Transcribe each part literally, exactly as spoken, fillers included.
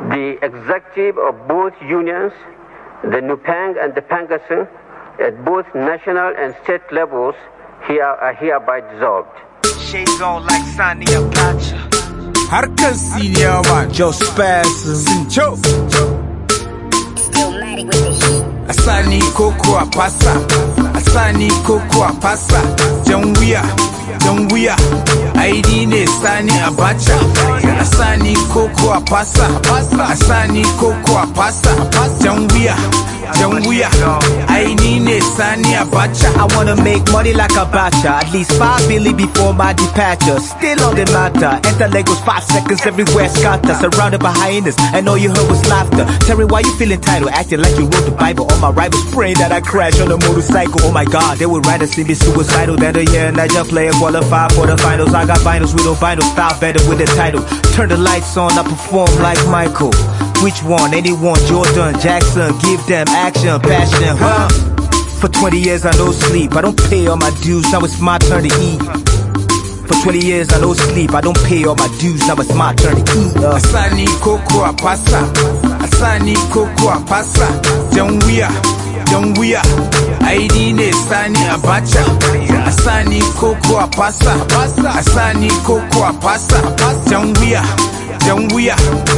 The executive of both unions, the Nupeng and the Pangasung, at both national and state levels, here are hereby dissolved. Shades on like Sani Abacha. Harkar senior man, Joe Spaz, Sincho. Asani Koko Apasa, Asani Koko Apasa, Janguya, Janguya, Aidine Sani Abacha, Asani Koko Apasa, Asani Koko Apasa, Janguya, Janguya, Aidine Sani Abacha. I wanna make money like Abacha, at least five billion before my departure. Still on the matter, enter Lagos five seconds everywhere scatter, surrounded by hyenas, and all you heard was laughter. Terry, why you feeling title, acting like you wrote the Bible? All my rivals praying that I crash on a motorcycle. Oh my God, they would rather see me suicidal than a year Niger player qualify for the finals. I got vinyls, we don't vinyl style better with the title. Turn the lights on, I perform like Michael. Which one? Anyone? Jordan, Jackson, give them action, passion, huh? For twenty years I no sleep, I don't pay all my dues, now it's my turn to eat. For twenty years I no sleep, I don't pay all my dues, now it's my turn to eat. uh. Asani Koko Apasa, Asani Koko Apasa, Janguya, Janguya, Aidine Sani Abacha, Asani Koko Apasa, Asani Koko Apasa, Janguya, Janguya,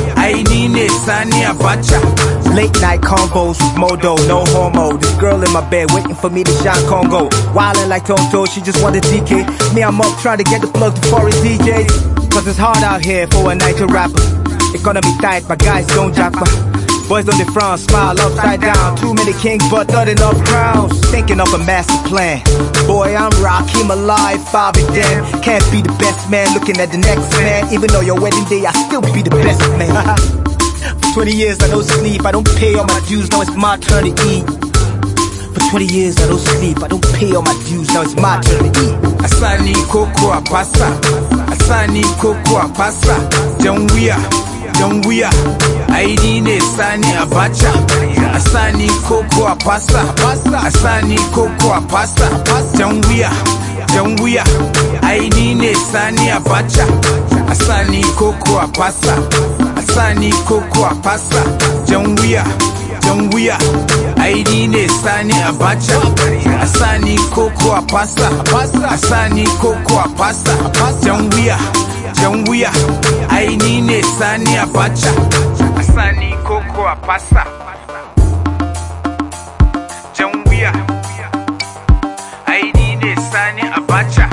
Aidine Sani Abacha. Late night combos with Modo, no homo. This girl in my bed waiting for me to shine Congo. Wildin' like Tonto, she just wanted D K. Me, I'm up trying to get the plug to foreign D Js. Cause it's hard out here for a night to rapper. Economy tight, but guys don't japa. Boys on the front, smile upside down. Too many kings, but not enough crowns. Thinking of a master plan. Boy, I'm rock, him alive, Bobby damn. Can't be the best man, looking at the next man. Even though your wedding day, I still be the best man. For twenty years I don't sleep, I don't pay all my dues, now it's my turn to eat. For twenty years I don't sleep, I don't pay all my dues, now it's my turn to eat. Asani Koko Apasa, Asani Koko Apasa, Janguya, Janguya, Aidine Sani Abacha, Asani Koko Apasa, Asani Koko Apasa, Janguya, Janguya, Aidine Sani Abacha, Asani Koko Apasa, Asani Koko Apasa, Janguya, Janguya, Aidine Sani Abacha, Asani Koko Apasa, Asani Koko Apasa, Janguya, Janguya, Aidine Sani Abacha, Asani Koko Apasa, Janguya, Aidine Sani Abacha.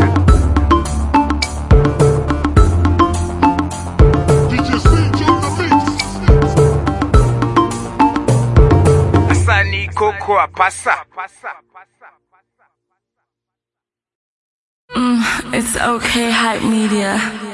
Koko Apasa. Mm, it's okay, Hype Media.